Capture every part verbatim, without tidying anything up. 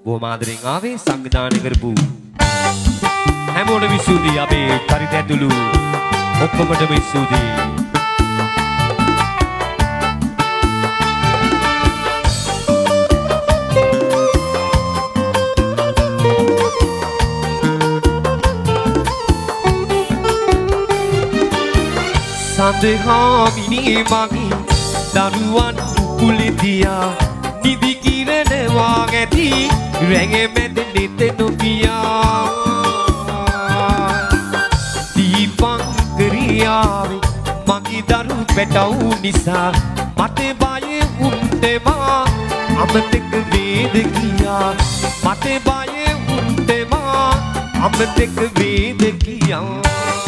බොහොම ආදරෙන් ආවේ සංවිධානය කරපු හැමෝටම ස්තුතියි අපේ චරිත ඇතුළු ඔක්කොමටම ස්තුතියි. සඳහාමිනී මගේ දරුවන් කුලිතියා නිදි කිරනවා ඇති රැඟ මැද නෙත නොපියා දීපංකරියාවේ මගේ දරු පැටවු නිසා මට බය උන්ටමා අමතක වේද කියා මට බය උන්ටමා අමතක වේද කියා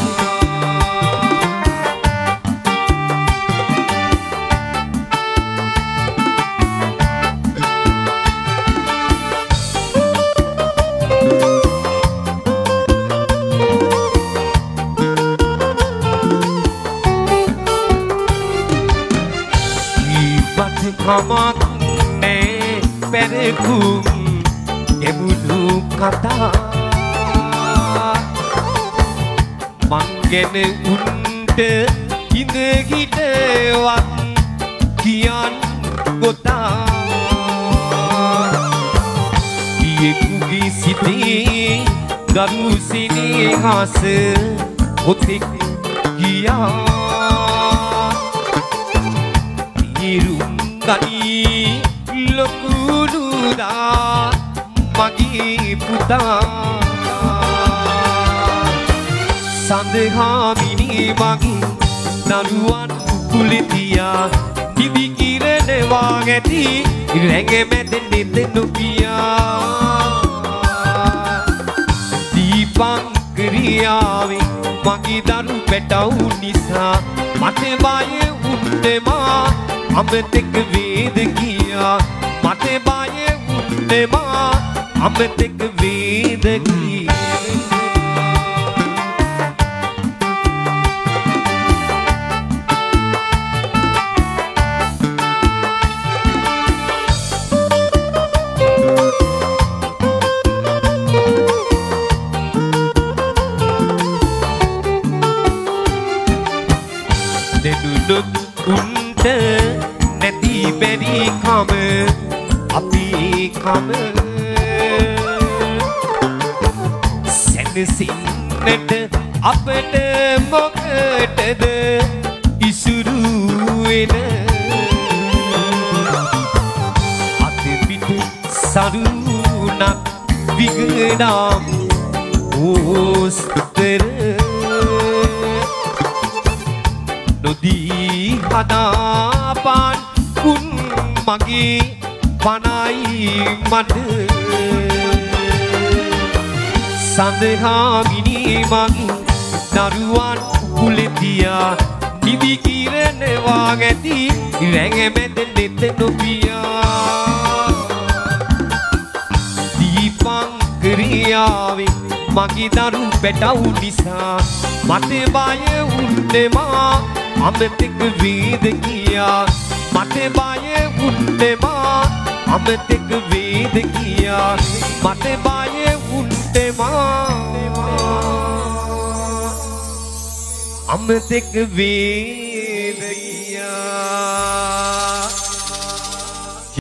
කමක් නෑ පෙරකුම් එමුණු කතා මං ගැන උන්ට ඉඳ හිටවත් කියන් ගොතා පියෙකුගේ සිතේ ගරු සිනහස ඔතෙක් ගියා ගනී ලොකුනුදා මගේ පුතා සඳහාමිනී මගේ දරුවන් කුලිතියා නිදි කිරනවා ඇති රැඟ මැද නෙත නොපියා දීපංකරියාවේ මගේ දරු පැටවු නිසා මට බය උන්ටමා අමතක වේද කියා මට බය උන්ටමා අමතක වේද කියා දෙනුනුත් උන්ට නැති බැරි කම අපි කම සැනසෙන්නට අපට මොකටද ඉසුරු වෙන අත පිට සරුණක් විගඩම් ඕස්තර නොදී හදාපාන් කුන් මගේ පනයි මට සඳහාමිනී මගේ දරුවන් කුලිතියා නිදි කිරනවා ඇති රැඟ මැද නෙත නොපියා දීපංකරියාවේ මගේ දරු පැටවු නිසා මට බය උන්ටමා අමතක වේද කියා මට බය උන්ටමා අමතක වේද කියා මට බය උන්ටමා අමතක වේ